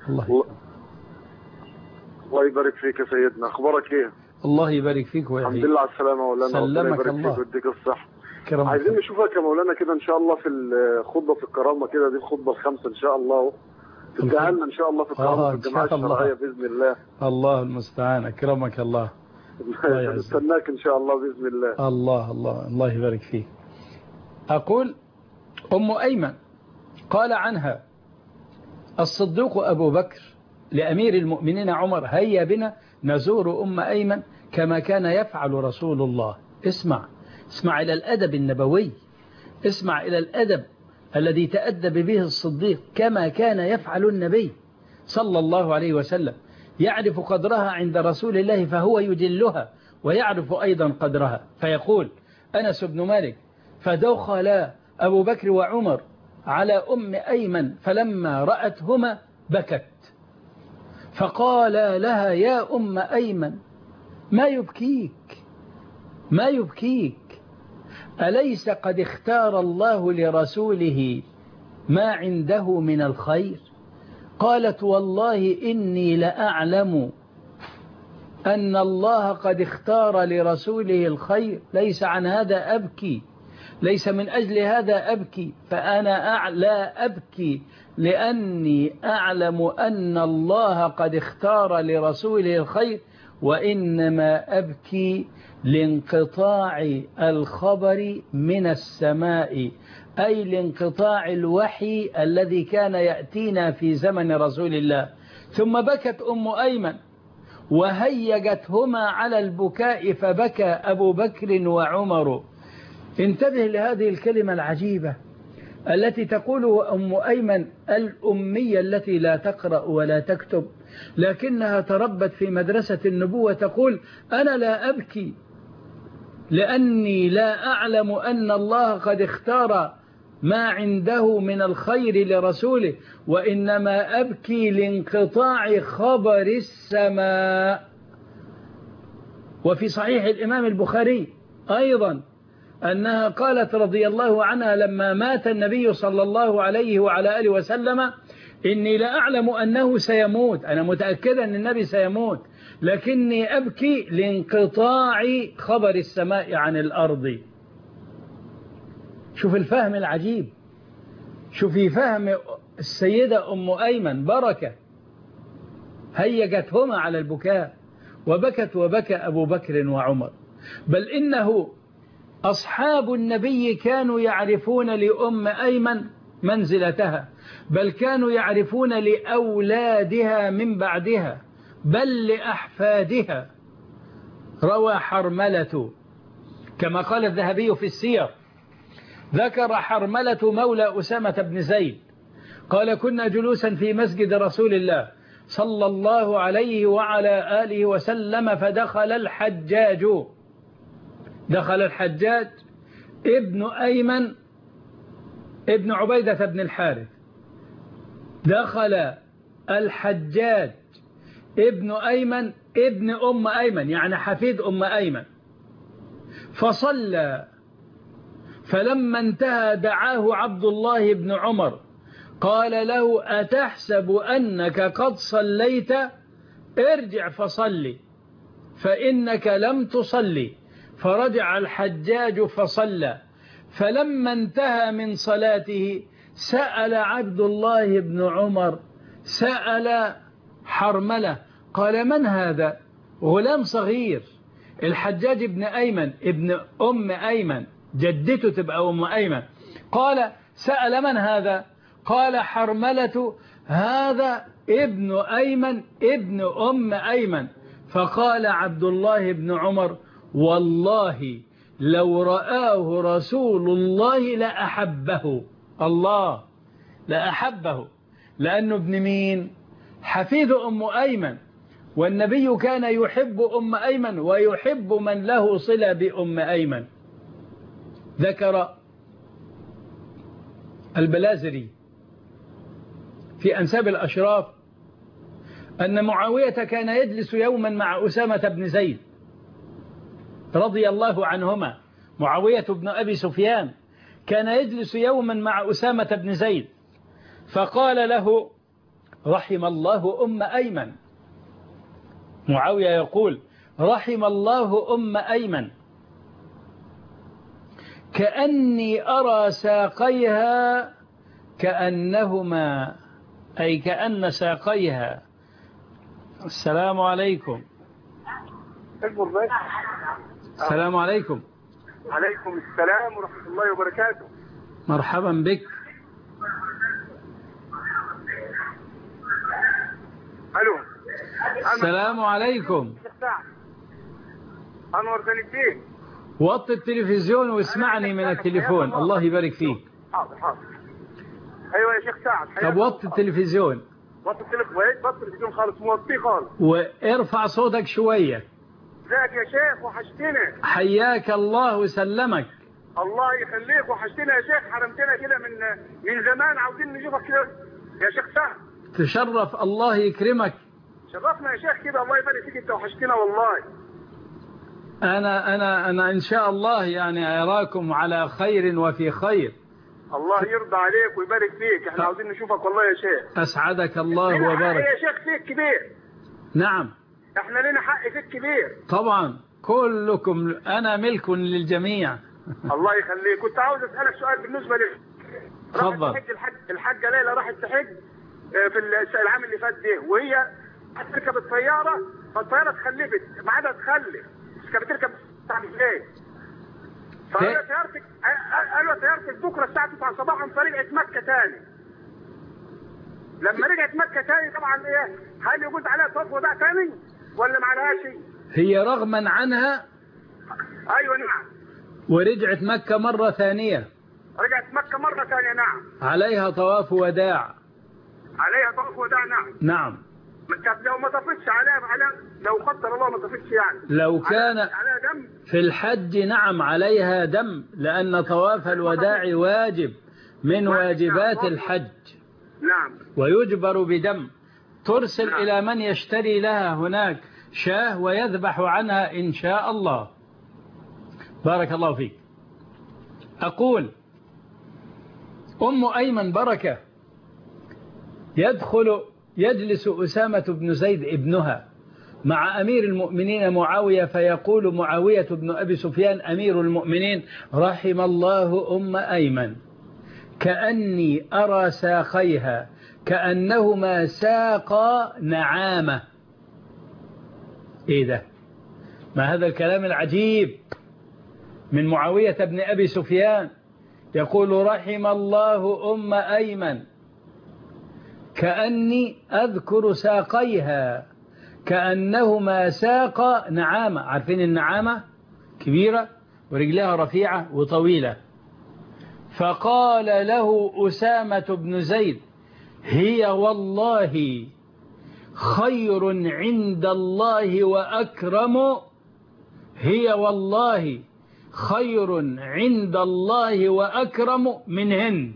الله يبارك فيك يا سيدنا. اخبارك ايه؟ الله يبارك فيك ويحييك. الحمد لله على السلامة مولانا. سلمك الله ويديك الصحة. كرمك. عايزين نشوفك يا مولانا كده ان شاء الله في الخطبة في الكرامة كده، دي الخطبة الخامسة ان شاء الله، تديها لنا ان شاء الله في الكرامة في الجماعة الشرعية بإذن الله. الله المستعان. اكرمك الله. نستناك ان شاء الله بإذن الله. الله يبارك فيك. أقول أم أيمن قال عنها الصديق أبو بكر لأمير المؤمنين عمر: هيا بنا نزور أم أيمن كما كان يفعل رسول الله. اسمع إلى الأدب النبوي، اسمع إلى الأدب الذي تأدب به الصديق كما كان يفعل النبي صلى الله عليه وسلم، يعرف قدرها عند رسول الله فهو يجلها ويعرف أيضا قدرها. فيقول أنس بن مالك: فدخل أبو بكر وعمر على أم أيمن فلما رأتهما بكت، فقال لها: يا أم أيمن ما يبكيك أليس قد اختار الله لرسوله ما عنده من الخير؟ قالت: والله إني لأعلم أن الله قد اختار لرسوله الخير، ليس عن هذا أبكي، ليس من أجل هذا أبكي، فأنا لا أبكي لأني أعلم أن الله قد اختار لرسوله الخير، وإنما أبكي لانقطاع الخبر من السماء، أي لانقطاع الوحي الذي كان يأتينا في زمن رسول الله. ثم بكت أم أيمن وهيجتهما على البكاء، فبكى أبو بكر وعمر. انتبه لهذه الكلمة العجيبة التي تقوله أم أيمن، الأمية التي لا تقرأ ولا تكتب، لكنها تربت في مدرسة النبوة، تقول أنا لا أبكي لأني لا أعلم أن الله قد اختار ما عنده من الخير لرسوله، وإنما أبكي لانقطاع خبر السماء. وفي صحيح الإمام البخاري أيضا أنها قالت رضي الله عنها لما مات النبي صلى الله عليه وعلى آله وسلم: إني لا أعلم أنه سيموت، أنا متأكدة أن النبي سيموت، لكني أبكي لانقطاع خبر السماء عن الأرض. شوف الفهم العجيب، شوفي فهم السيدة أم أيمن بركة، هيجتهما على البكاء، وبكت وبكى أبو بكر وعمر. بل إنه أصحاب النبي كانوا يعرفون لأم أيمن منزلتها، بل كانوا يعرفون لأولادها من بعدها، بل لأحفادها. روى حرملة كما قال الذهبي في السير، ذكر حرملة مولى أسامة بن زيد قال: كنا جلوسا في مسجد رسول الله صلى الله عليه وعلى آله وسلم، فدخل الحجاج، دخل الحجاج ابن أيمن ابن عبيدة بن الحارث، دخل الحجاج ابن أيمن ابن أم أيمن، يعني حفيد أم أيمن، فصلى. فلما انتهى دعاه عبد الله بن عمر قال له: أتحسب أنك قد صليت؟ ارجع فصلي فإنك لم تصلي. فرجع الحجاج فصلى. فلما انتهى من صلاته سأل عبد الله بن عمر، سأل حرملة، قال: من هذا؟ غلام صغير، الحجاج ابن أيمن ابن أم أيمن، جدته تبقى أم أيمن. قال: سأل من هذا؟ قال: حرملة، هذا ابن أيمن ابن أم أيمن. فقال عبد الله بن عمر: والله لو رآه رسول الله لأحبه. الله، لأحبه، لأنه ابن مين؟ حفيد أم أيمن، والنبي كان يحب أم أيمن ويحب من له صلة بأم أيمن. ذكر البلازري في أنساب الأشراف أن معاوية كان يجلس يوما مع أسامة بن زيد رضي الله عنهما. معاوية بن أبي سفيان كان يجلس يوما مع أسامة بن زيد، فقال له: رحم الله أم أيمن. معاوية يقول: رحم الله أم أيمن، كأني أرى ساقيها كأنهما، أي كأن ساقيها. السلام عليكم. السلام عليكم. عليكم السلام ورحمة الله وبركاته. مرحبا بك. ألو. السلام عليكم. أنور الدين. وطي التلفزيون واسمعني من التليفون، الله يبارك فيك. حاضر حاضر. أيوة يا شيخ سعد. طب وطي التلفزيون. وطي التلفزيون خالص، موطيه خالص. وارفع صوتك شوية. ازيك يا شيخ؟ وحشتنا. حياك الله وسلمك. الله يخليك، وحشتنا يا شيخ، حرمتنا كده من زمان، عاوزين نشوفك كده يا شيخ سعد. تشرف، الله يكرمك. شرفنا يا شيخ كده، الله يبارك فيك، انت وحشتنا والله. أنا إن شاء الله يعني أراكم على خير وفي خير. الله يرضى عليك ويبارك فيك، احنا عاوزين نشوفك والله يا شيخ. أسعدك الله وبارك. يا شيخ فيك كبير. نعم. احنا لنا حق فيك كبير. طبعا كلكم، أنا ملك للجميع. الله يخليك. كنت عاوز اسالك سؤال بالنسبه لي. اتفضل. الحاجه ليلى راحت تحج في العام اللي فات ده، وهي هتركب الطياره، فالطياره اتخلفت، ما عادها تخلف، مش كانت بتركب تعمل ايه؟ فقالوا طيارتك بكره الساعه 9 صباحا، فرجعت مكه تاني. لما رجعت مكه تاني طبعا ايه؟ هل يجوز عليها طواف وداع تاني ولا ما عليهاش؟ هي رغما عنها. ايوه نعم. ورجعت مكه مره ثانيه. رجعت مكه مره ثانيه نعم. عليها طواف وداع. عليها طواف وداع نعم. نعم. لو ما طفتش عليها لو قدر الله ما طفتش يعني. لو كان عليها دم في الحج نعم عليها دم، لأن طواف الوداع واجب من واجبات الحج. نعم. ويجبر بدم. ترسل نعم. إلى من يشتري لها هناك شاه ويذبح عنها إن شاء الله. بارك الله فيك. أقول أم أيمن بركة يجلس أسامة بن زيد ابنها مع أمير المؤمنين معاوية، فيقول معاوية بن أبي سفيان أمير المؤمنين: رحم الله أم أيمن، كأني أرى ساقيها كأنهما ساقا نعامة. إيه ده؟ ما هذا الكلام العجيب من معاوية بن أبي سفيان؟ يقول: رحم الله أم أيمن، كأني أذكر ساقيها كأنهما ساق نعامة. عارفين النعامة؟ كبيرة ورجلها رفيعة وطويلة. فقال له أسامة بن زيد: هي والله خير عند الله وأكرم، هي والله خير عند الله وأكرم من هند.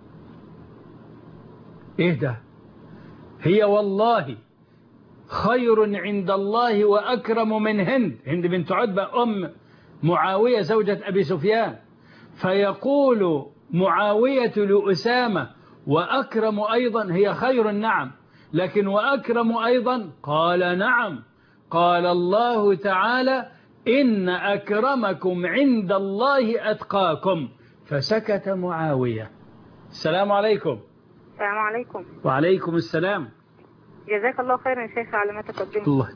إيه ده؟ هي والله خير عند الله وأكرم من هند. هند بنت عتبة أم معاوية زوجة أبي سفيان. فيقول معاوية لأسامة: وأكرم أيضا؟ هي خير نعم، لكن وأكرم أيضا؟ قال: نعم. قال الله تعالى: إن أكرمكم عند الله أتقاكم. فسكت معاوية. السلام عليكم. السلام عليكم. وعليكم السلام. جزاك الله خيرا يا شيخ على ما تقدمت. الله.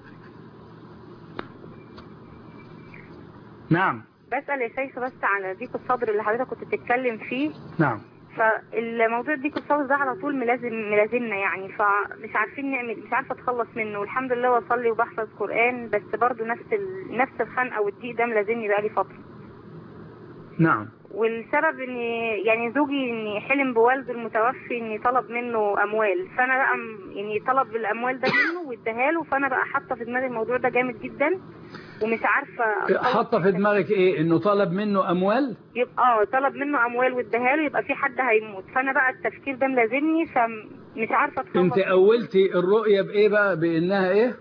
نعم. بسأل يا شيخ بس على ضيق الصدر اللي حضرتك كنت بتتكلم فيه. نعم. فالموضوع ضيق الصدر ده على طول ملازمنا يعني، فمش عارفين نعمل، مش عارفه اتخلص منه. والحمد لله بصلي وبحفظ قرآن، بس برضه نفس الخنقه والضيق ده ملازمني بقالي فتره. نعم. والسبب ان يعني زوجي ان حلم بوالده المتوفي ان طلب منه اموال، فانا بقى يعني طلب الاموال ده منه واداها له، فانا بقى حاطه في دماغي الموضوع ده جامد جدا ومش عارفه. حاطه في دماغك ايه؟ انه طلب منه اموال؟ يبقى طلب منه اموال واداها له، يبقى في حد هيموت. فانا بقى التفكير ده ملازمني، فمش عارفه اتخلص. انت اولتي الرؤيه بايه بقى؟ بانها ايه؟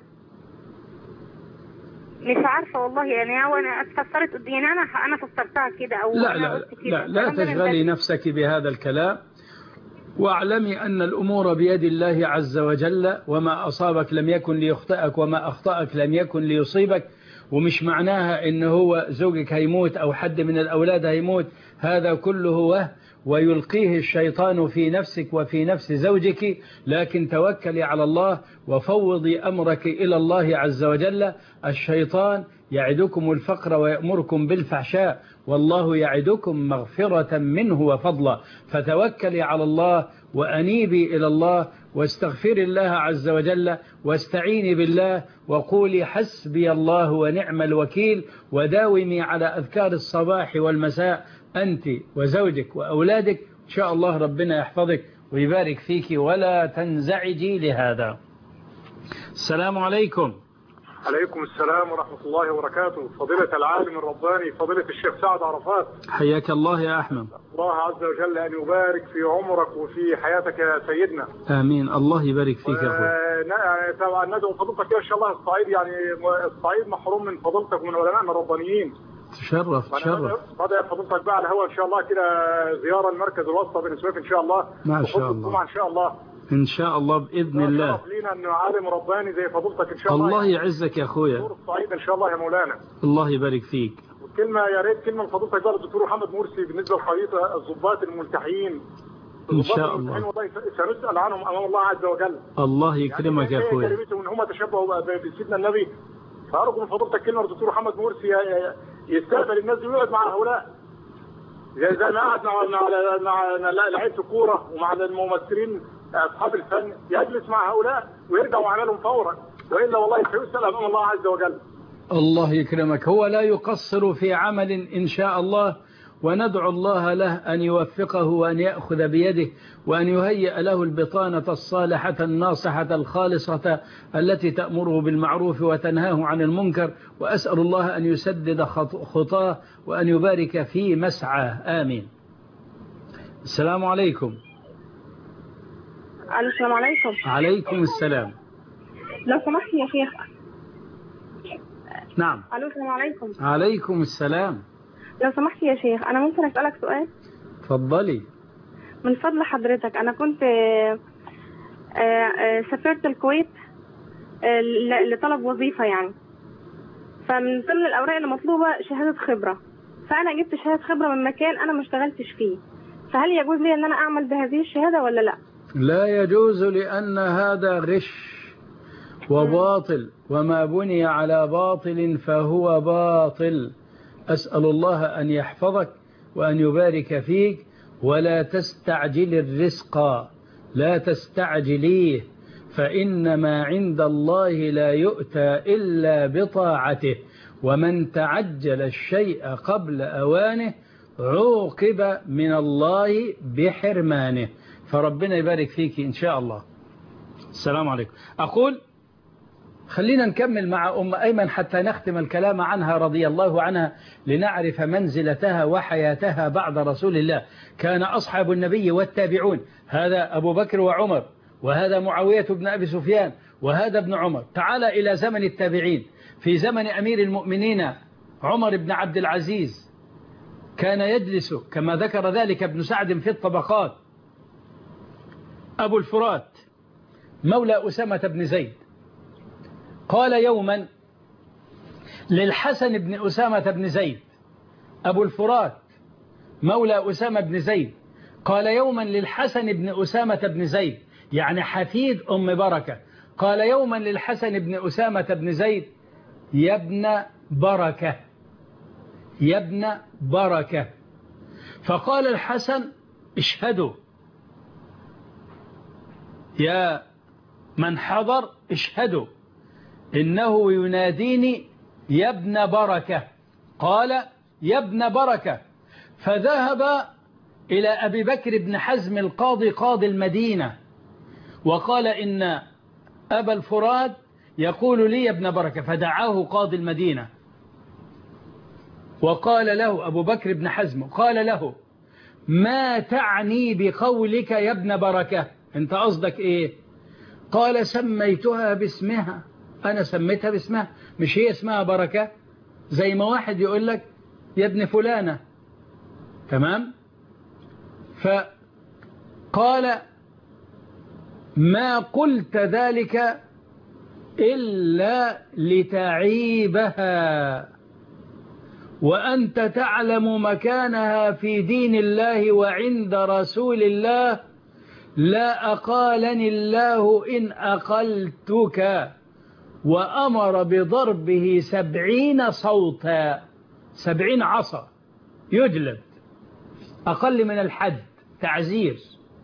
مش عارفه والله يعني. هو انا فسرت يعني انا فسرتها كده او لا لا لا, لا تشغلي نفسك بهذا الكلام، واعلمي ان الامور بيد الله عز وجل، وما اصابك لم يكن ليخطئك وما اخطأك لم يكن ليصيبك. ومش معناها ان هو زوجك هيموت او حد من الاولاد هيموت، هذا كله ويلقيه الشيطان في نفسك وفي نفس زوجك. لكن توكلي على الله وفوضي أمرك إلى الله عز وجل. الشيطان يعدكم الفقر ويأمركم بالفحشاء، والله يعدكم مغفرة منه وفضلا. فتوكلي على الله وأنيبي إلى الله واستغفري الله عز وجل واستعيني بالله وقولي حسبي الله ونعم الوكيل، وداومي على أذكار الصباح والمساء أنت وزوجك وأولادك. إن شاء الله ربنا يحفظك ويبارك فيك، ولا تنزعجي لهذا. السلام عليكم. عليكم السلام ورحمة الله وبركاته. فضيلة العالم الرباني فضيلة الشيخ سعد عرفات، حياك الله يا أحمد. الله عز وجل أن يبارك في عمرك وفي حياتك يا سيدنا. آمين. الله يبارك فيك يا أخوي. طبعا ندعو فضيلتك إن شاء الله. الصعيد يعني الصعيد محروم من فضيلتك ومن علمائنا الربانيين. تشرف. بدأ فضيلتك بقى على الهواء إن شاء الله كده زيارة المركز الوسطى بن سويف إن شاء الله. ما شاء الله. إن شاء الله. إن شاء الله بإذن الله. لينا أنه عالم رباني زي فضيلتك إن شاء الله. الله يعزك يا أخويا. الصعيد إن شاء الله يا مولانا. الله يبارك فيك. كلمه يا ريت كلمه من فضيلتك بقى الدكتور محمد مرسي بالنسبه لخريطه الضباط الملتحيين. ان شاء الله. والله سنسال عنهم امام الله عز وجل. الله يكرمك يعني يا اخويا. كلمتهم ان هم تشبهوا بسيدنا النبي. فارجو من فضيلتك كلمه الدكتور محمد مرسي يستقبل الناس دي ويقعد مع هؤلاء. زي ما قعد مع لعيبه الكوره ومع الممثلين اصحاب الفن، يجلس مع هؤلاء ويرجع ويعملهم فورا، والا والله سيسال امام الله عز وجل. الله يكرمك. هو لا يقصر في عمل إن شاء الله، وندعو الله له أن يوفقه وأن يأخذ بيده وأن يهيئ له البطانة الصالحة الناصحة الخالصة التي تأمره بالمعروف وتنهاه عن المنكر، وأسأل الله أن يسدد خطاه وأن يبارك في مسعاه. آمين. السلام عليكم. السلام عليكم. عليكم السلام. لو سمحت يا شيخ. نعم. الو السلام عليكم. عليكم السلام. لو سمحت يا شيخ، انا ممكن اسالك سؤال؟ اتفضلي. من فضل حضرتك، انا كنت سافرت الكويت لطلب وظيفه يعني، فمن ضمن الاوراق اللي مطلوبه شهاده خبره، فانا جبت شهاده خبره من مكان انا ما اشتغلتش فيه، فهل يجوز لي ان انا اعمل بهذه الشهاده ولا لا؟ لا يجوز، لان هذا غش وباطل، وما بني على باطل فهو باطل. أسأل الله أن يحفظك وأن يبارك فيك، ولا تستعجل الرزق، لا تستعجليه، فإن ما عند الله لا يؤتى إلا بطاعته، ومن تعجل الشيء قبل أوانه عوقب من الله بحرمانه. فربنا يبارك فيك إن شاء الله. السلام عليكم. أقول خلينا نكمل مع أم أيمن حتى نختم الكلام عنها رضي الله عنها، لنعرف منزلتها وحياتها بعد رسول الله. كان أصحاب النبي والتابعون، هذا أبو بكر وعمر، وهذا معاوية بن أبي سفيان، وهذا ابن عمر. تعال إلى زمن التابعين. في زمن أمير المؤمنين عمر بن عبد العزيز كان يجلس كما ذكر ذلك ابن سعد في الطبقات أبو الفرات مولى أسامة بن زيد قال يوما للحسن بن أسامة بن زيد، أبو الفرات مولى أسامة بن زيد قال يوما للحسن بن أسامة بن زيد، يعني حفيد أم بركة، قال يوما للحسن بن أسامة بن زيد: يا ابن بركة، يا ابن بركة. فقال الحسن: اشهدوا، يا من حضر اشهدوا إنه يناديني يا ابن بركة. قال: يا ابن بركة. فذهب إلى أبي بكر بن حزم القاضي قاضي المدينة وقال: إن أبا الفرات يقول لي يا ابن بركة. فدعاه قاضي المدينة وقال له أبو بكر بن حزم، قال له: ما تعني بقولك يا ابن بركة؟ أنت قصدك إيه؟ قال: سميتها باسمها، أنا سميتها باسمها، مش هي اسمها بركة؟ زي ما واحد يقول لك يا ابن فلانة، تمام؟ فقال: ما قلت ذلك إلا لتعيبها، وأنت تعلم مكانها في دين الله وعند رسول الله، لا أقالني الله إن أقلتك. وأمر بضربه 70 صوتا، 70 عصا يجلد، أقل من الحد، تعزير.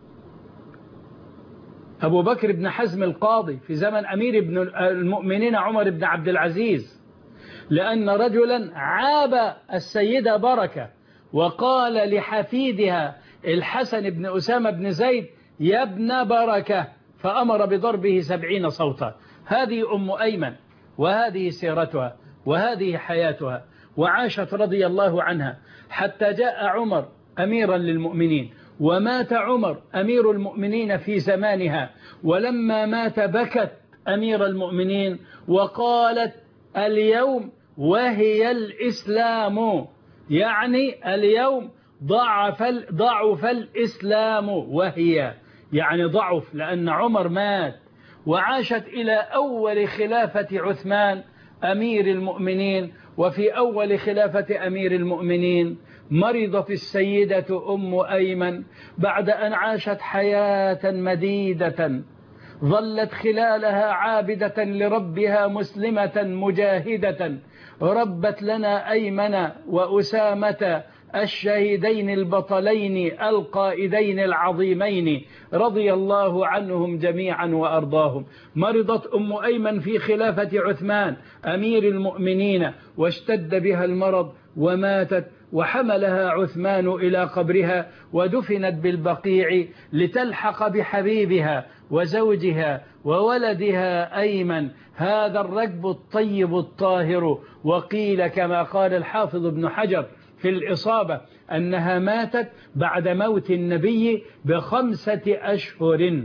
أبو بكر بن حزم القاضي في زمن أمير بن المؤمنين عمر بن عبد العزيز، لأن رجلا عاب السيدة بركة وقال لحفيدها الحسن بن أسامة بن زيد: يا ابن بركة، فأمر بضربه 70 صوتا. هذه أم أيمن، وهذه سيرتها، وهذه حياتها، وعاشت رضي الله عنها حتى جاء عمر أميرا للمؤمنين، ومات عمر أمير المؤمنين في زمانها، ولما مات بكت أمير المؤمنين وقالت: اليوم وهي الإسلام، يعني اليوم ضعف الإسلام، وهي يعني ضعف لأن عمر مات. وعاشت إلى أول خلافة عثمان أمير المؤمنين، وفي أول خلافة أمير المؤمنين مرضت السيدة أم أيمن بعد أن عاشت حياة مديدة ظلت خلالها عابدة لربها مسلمة مجاهدة، ربت لنا أيمن وأسامة الشهيدين البطلين القائدين العظيمين رضي الله عنهم جميعا وأرضاهم. مرضت أم أيمن في خلافة عثمان أمير المؤمنين واشتد بها المرض وماتت، وحملها عثمان إلى قبرها ودفنت بالبقيع لتلحق بحبيبها وزوجها وولدها أيمن هذا الركب الطيب الطاهر. وقيل كما قال الحافظ ابن حجر في الإصابة أنها ماتت بعد موت النبي ب5 أشهر،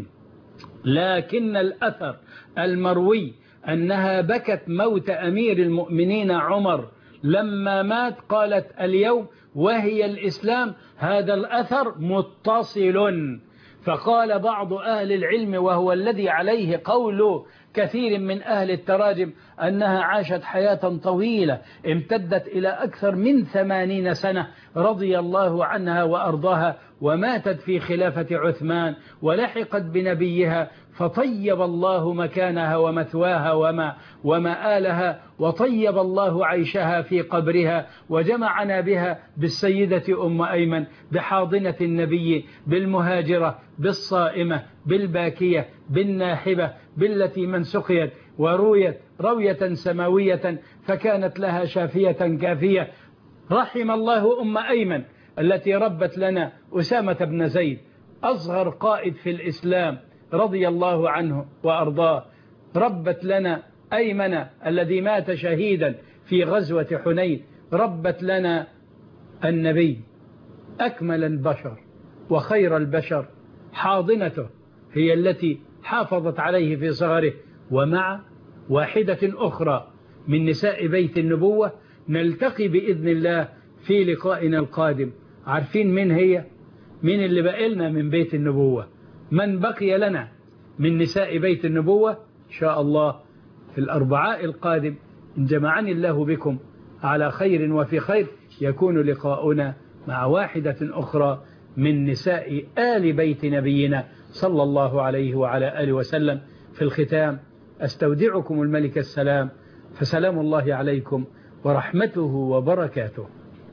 لكن الأثر المروي أنها بكت موت أمير المؤمنين عمر لما مات، قالت اليوم وهي الإسلام. هذا الأثر متصل. فقال بعض أهل العلم وهو الذي عليه قول كثير من أهل التراجم أنها عاشت حياة طويلة امتدت إلى أكثر من 80 سنة رضي الله عنها وأرضاها، وماتت في خلافة عثمان ولحقت بنبيها، فطيب الله مكانها ومثواها ومآلها، وطيب الله عيشها في قبرها، وجمعنا بها بالسيدة أم أيمن بحاضنة النبي، بالمهاجرة، بالصائمة، بالباكية، بالناحبة، بالتي من سقيت ورويت روية سماوية فكانت لها شافية كافية. رحم الله أم أيمن التي ربت لنا أسامة بن زيد أصغر قائد في الإسلام رضي الله عنه وأرضاه، ربت لنا أيمن الذي مات شهيدا في غزوة حنين، ربت لنا النبي أكمل البشر وخير البشر، حاضنته هي التي حافظت عليه في صغره. ومع واحدة أخرى من نساء بيت النبوة نلتقي بإذن الله في لقائنا القادم. عارفين من هي؟ من اللي بقلنا من بيت النبوة، من بقي لنا من نساء بيت النبوة؟ إن شاء الله في الأربعاء القادم إن جمعني الله بكم على خير وفي خير يكون لقاؤنا مع واحدة أخرى من نساء آل بيت نبينا صلى الله عليه وعلى آله وسلم. في الختام أستودعكم الملك السلام، فسلام الله عليكم ورحمته وبركاته.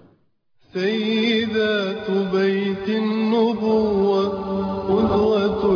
سيدات بيت النبوة قدوة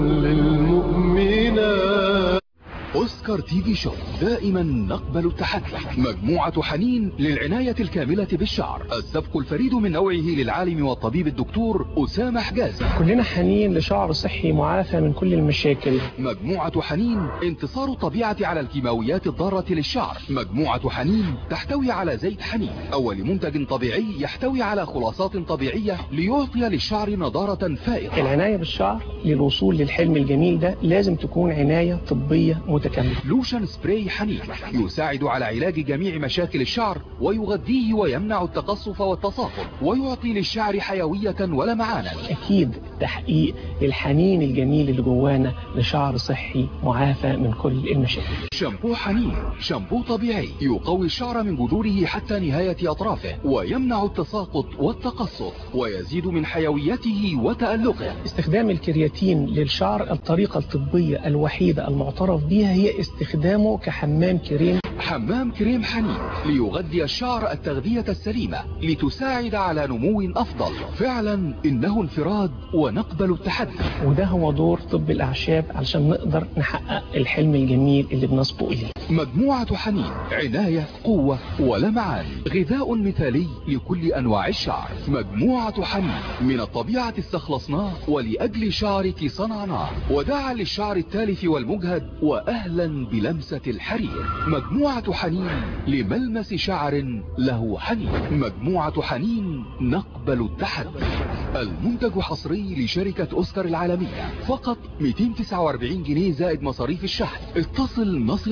للمؤمنات. أوسكار تي في شو دائما نقبل التحدي. مجموعة حنين للعناية الكاملة بالشعر، السبق الفريد من نوعه للعالم والطبيب الدكتور أسامة حجازي. كلنا حنين لشعر صحي معافى من كل المشاكل. مجموعة حنين انتصار الطبيعة على الكيماويات الضارة للشعر. مجموعة حنين تحتوي على زيت حنين، أول منتج طبيعي يحتوي على خلاصات طبيعية ليعطي للشعر نضارة فائقة. العناية بالشعر للوصول للحلم الجميل ده لازم تكون عناية طبية متكاملة. لوشن سبراي حنين يساعد على علاج جميع مشاكل الشعر ويغذيه ويمنع التقصف والتصاقل ويعطي للشعر حيوية ولمعانا. أكيد تحقيق الحنين الجميل اللي جوانا لشعر صحي معافى من كل المشاكل. شامبو حنين شامبو طبيعي يقوي الشعر من جذوره حتى نهاية أطرافه ويمنع التساقط والتقصف ويزيد من حيويته وتألقه. استخدام الكرياتين للشعر الطريقة الطبية الوحيدة المعترف بها هي استخدامه كحمام كريم. حمام كريم حنين ليغذي الشعر التغذية السليمة لتساعد على نمو أفضل. فعلا إنه انفراد ونقبل التحدي، وده هو دور طب الأعشاب علشان نقدر نحقق الحلم الجميل اللي بنصبو إليه. مجموعة حنين عناية قوة ولمعان، غذاء مثالي لكل أنواع الشعر. مجموعة حنين من الطبيعة استخلصناه ولأجل شعرك صنعناه، وداعا للشعر التالف والمجهد وأهلا بلمسة الحرير. مجموعة حنين لملمس شعر له حنين. مجموعة حنين نقبل التحدي. المنتج حصري لشركة أوسكار العالمية، فقط 249 جنيه زائد مصاريف الشحن. اتصل نصلك أين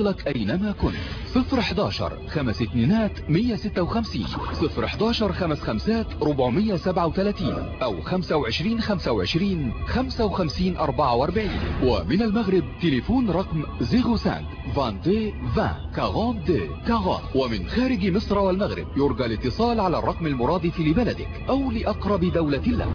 أينما كنت. 011 5 2 156 011 5 5 437 أو 25 25 55 44. ومن المغرب تليفون رقم 05 22 20 42 40. ومن خارج مصر والمغرب يرجى الاتصال على الرقم المرادف لبلدك أو لأقرب دولة لك.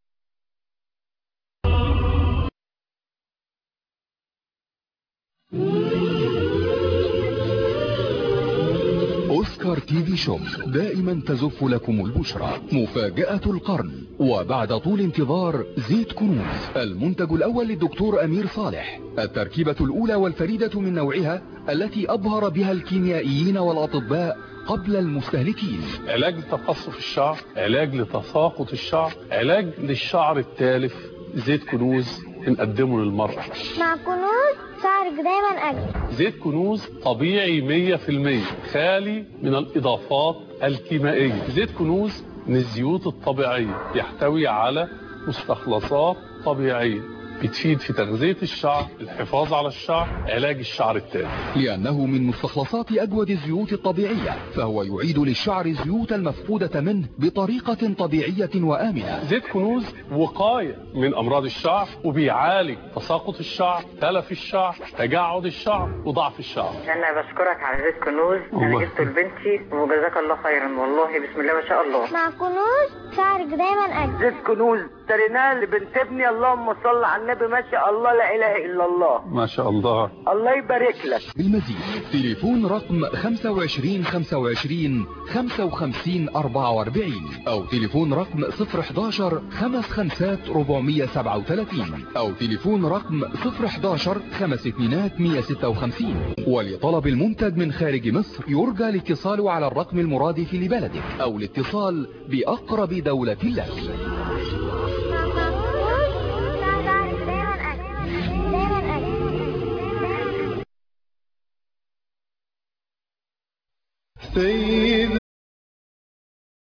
أوسكار تي في شوب دائما تزف لكم البشرى. مفاجأة القرن. وبعد طول انتظار زيت كنوز، المنتج الأول للدكتور أمير صالح، التركيبة الأولى والفريدة من نوعها التي أبهر بها الكيميائيين والأطباء قبل المستهلكين. علاج لتقصف الشعر، علاج لتساقط الشعر، علاج للشعر التالف. زيت كنوز بنقدمه للمرأة. مع كنوز شعرك دايما أجمل. زيت كنوز طبيعي 100%، خالي من الإضافات الكيميائية. زيت كنوز من الزيوت الطبيعية، يحتوي على مستخلصات طبيعية بتفيد في تغذية الشعر، الحفاظ على الشعر، علاج الشعر التالف. لأنه من مستخلصات أجود الزيوت الطبيعية، فهو يعيد للشعر الزيوت المفقودة منه بطريقة طبيعية وآمنة. زيت كنوز وقاية من أمراض الشعر، وبيعالج تساقط الشعر، تلف الشعر، تجعد الشعر، وضعف الشعر. أنا بشكرك على زيت كنوز، أنا جبته لبنتي وجزاك الله خيرا، والله بسم الله ما شاء الله. مع كنوز شعرك دايما أجمل. زيت كنوز اشتريناه لبنت ابني، اللهم صل على النبي، ما شاء الله لا اله الا الله. ما شاء الله. الله يبارك لك. بالمزيد تليفون رقم 25 25 55 44 او تليفون رقم 011 55 437 او تليفون رقم 011 52 156. ولطلب المنتج من خارج مصر يرجى الاتصال على الرقم المرادف لبلدك او الاتصال بأقرب دولة لك. سيد